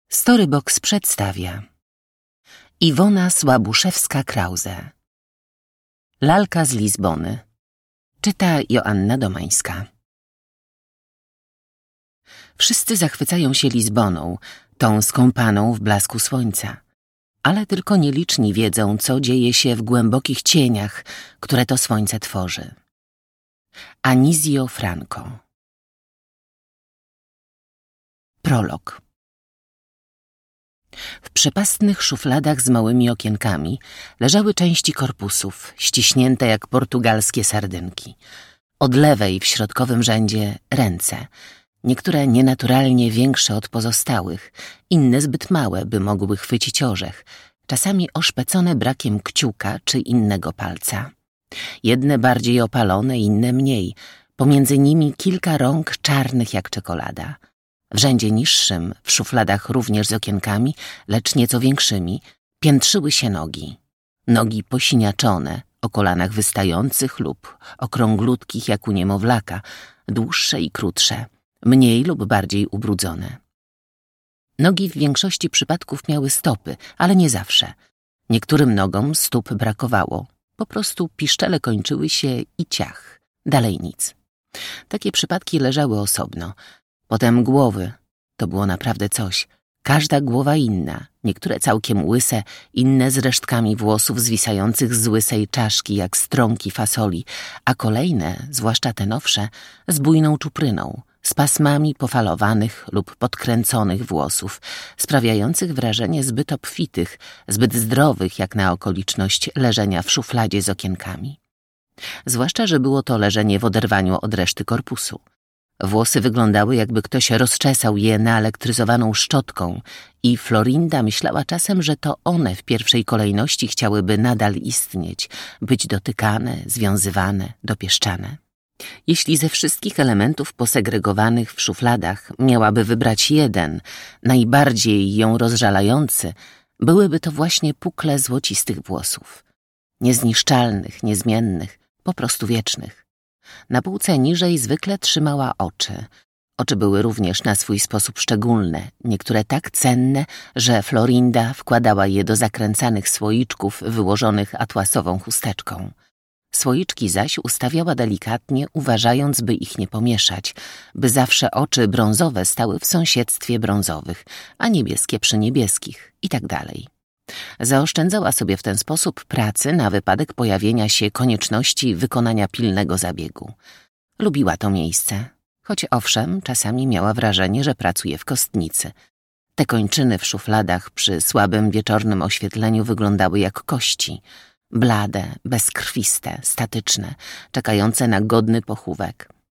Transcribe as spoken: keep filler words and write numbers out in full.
Storybox przedstawia Iwona Słabuszewska-Krause. Lalka z Lizbony. Czyta Joanna Domańska. Wszyscy zachwycają się Lizboną, tą skąpaną w blasku słońca, ale tylko nieliczni wiedzą, co dzieje się w głębokich cieniach, które to słońce tworzy. Anizio Franco. Prolog. W przepastnych szufladach z małymi okienkami leżały części korpusów, ściśnięte jak portugalskie sardynki. Od lewej w środkowym rzędzie ręce, niektóre nienaturalnie większe od pozostałych, inne zbyt małe, by mogły chwycić orzech, czasami oszpecone brakiem kciuka czy innego palca. Jedne bardziej opalone, inne mniej, pomiędzy nimi kilka rąk czarnych jak czekolada. W rzędzie niższym, w szufladach również z okienkami, lecz nieco większymi, piętrzyły się nogi. Nogi posiniaczone, o kolanach wystających lub okrąglutkich jak u niemowlaka, dłuższe i krótsze, mniej lub bardziej ubrudzone. Nogi w większości przypadków miały stopy, ale nie zawsze. Niektórym nogom stóp brakowało, po prostu piszczele kończyły się i ciach, dalej nic. Takie przypadki leżały osobno. Potem głowy. To było naprawdę coś. Każda głowa inna, niektóre całkiem łyse, inne z resztkami włosów zwisających z łysej czaszki jak strąki fasoli, a kolejne, zwłaszcza te nowsze, z bujną czupryną, z pasmami pofalowanych lub podkręconych włosów, sprawiających wrażenie zbyt obfitych, zbyt zdrowych jak na okoliczność leżenia w szufladzie z okienkami. Zwłaszcza, że było to leżenie w oderwaniu od reszty korpusu. Włosy wyglądały, jakby ktoś rozczesał je naelektryzowaną szczotką i Florinda myślała czasem, że to one w pierwszej kolejności chciałyby nadal istnieć, być dotykane, związywane, dopieszczane. Jeśli ze wszystkich elementów posegregowanych w szufladach miałaby wybrać jeden, najbardziej ją rozżalający, byłyby to właśnie pukle złocistych włosów. Niezniszczalnych, niezmiennych, po prostu wiecznych. Na półce niżej zwykle trzymała oczy. Oczy były również na swój sposób szczególne, niektóre tak cenne, że Florinda wkładała je do zakręcanych słoiczków wyłożonych atłasową chusteczką. Słoiczki zaś ustawiała delikatnie, uważając, by ich nie pomieszać, by zawsze oczy brązowe stały w sąsiedztwie brązowych, a niebieskie przy niebieskich i tak dalej. Zaoszczędzała sobie w ten sposób pracy na wypadek pojawienia się konieczności wykonania pilnego zabiegu. Lubiła to miejsce, choć owszem, czasami miała wrażenie, że pracuje w kostnicy. Te kończyny w szufladach przy słabym wieczornym oświetleniu wyglądały jak kości, blade, bezkrwiste, statyczne, czekające na godny pochówek.